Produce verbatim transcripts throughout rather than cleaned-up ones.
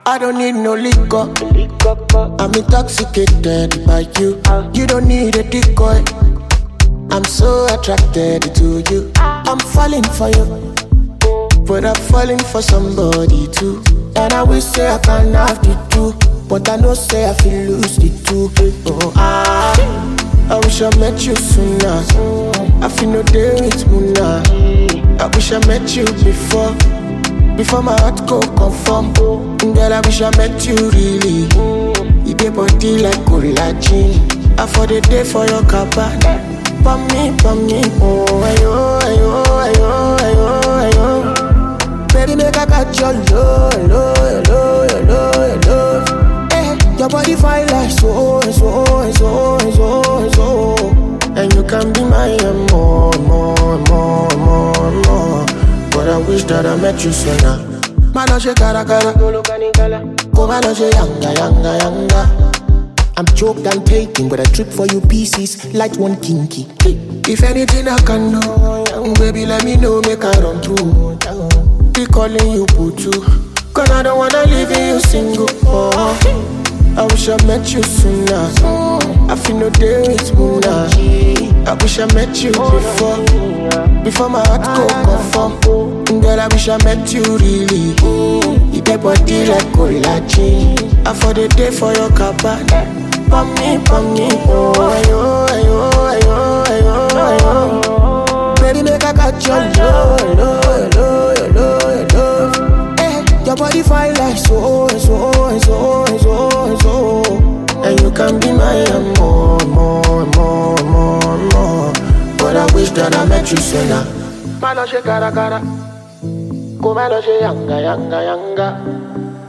I don't need no liquor. I'm intoxicated by you. You don't need a decoy. I'm so attracted to you. I'm falling for you, but I'm falling for somebody too. And I wish say I can have the two, but I know say I feel lose the two. Oh, ah, I wish I met you sooner. I feel no day with Muna. I wish I met you before, before my heart go conform. Girl, I wish I met you really. You get body like collagen. I for the day for your cabana. For me, for me, oh, ayo, ayo, ayo, ayo, ayo. Baby, make I catch your love, love, love, love, love. Eh, your body fine like so, so, so, so, so. And you can be my more, more, more, more, more. But I wish that I met you sooner. Manoche cara cara, come manoche yanga, yanga, yanga. I'm choked and taken, but I trip for you pieces, like one kinky. If anything I can do, baby, let me know, make I run through. Be calling you Putu, cause I don't wanna leave you single. Oh, I wish I met you sooner. I feel no day with Muna. I wish I met you before, before my heart go conform. Girl, I wish I met you really. You get body like collagen. I for the day for your cabana. For me, for me, oh, ayo, ayo, ayo, ayo, ayo. Baby, make I catch your love, love, love, love, love. Eh, your body fine like so, so, so, so, so. And you can be my more, more, more, more, more. But I wish that I met you sooner. Manoche cara cara, come manoche yanga, yanga, yanga.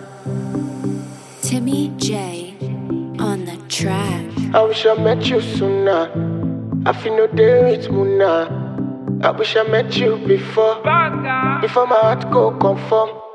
Timmy J on the track. I wish I met you sooner. I feel no day with Muna. I wish I met you before, before my heart go conform.